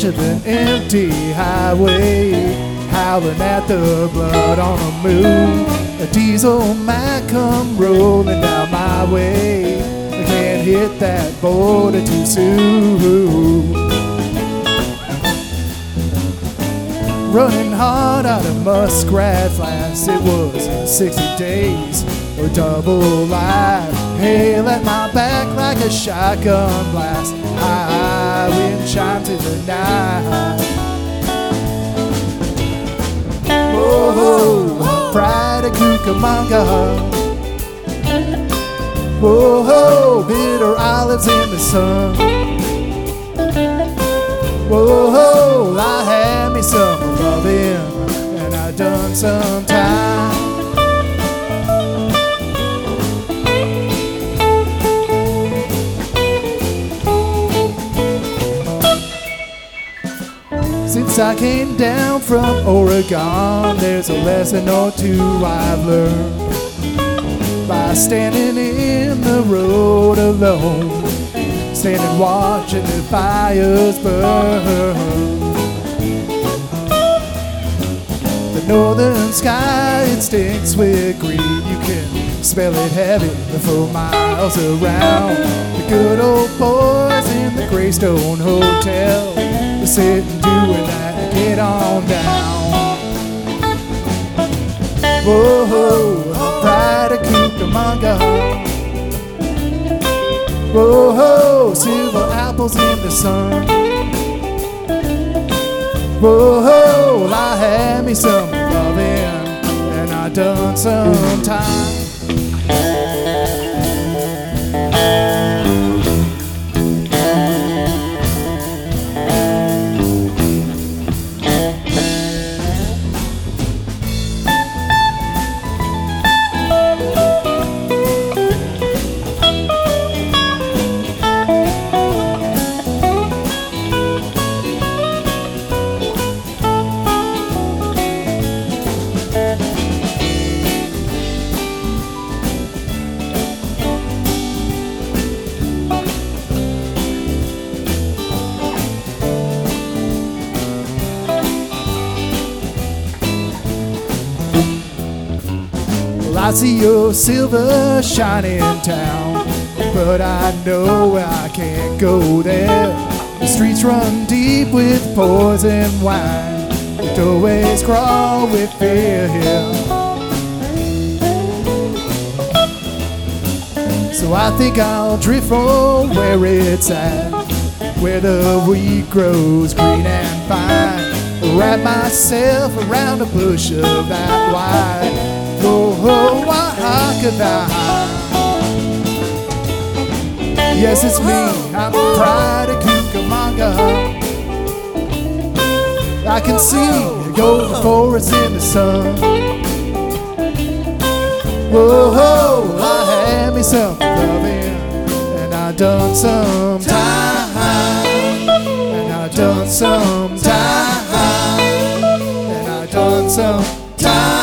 edge of an empty highway, howling at the blood on the moon. A diesel might come rolling down my way. I can't hit that border too soon. Running hard out of Muskrat Flats, it was 60 days or double life. Hail at my back like a shotgun blast. High wind chimes in the night. Whoa, pride of Cucamonga. Whoa, bitter olives in the sun. Whoa, I had me some loving, and I done some time. Since I came down from Oregon, there's a lesson or two I've learned by standing in the road alone, standing watching the fires burn. The northern sky, it stinks with green. You can smell it heavy for miles around. The good old boys in the Greystone Hotel, they're sitting doing that to get on down. Whoa, pride of Cucamonga. Whoa, silver apples in the sun. Whoa, I had me some loving, and I done some time. I see your silver shining town, but I know I can't go there. The streets run deep with poison wine, the doorways crawl with fear here. So I think I'll drift from where it's at, where the wheat grows green and fine. Wrap myself around a bush of that white. Oh, Oaxaca. Yes, it's me, I'm the pride of Cucamonga. I can see golden forests in the sun. Whoa, I had me some loving, and I done some time, and I done some time, and I done some time.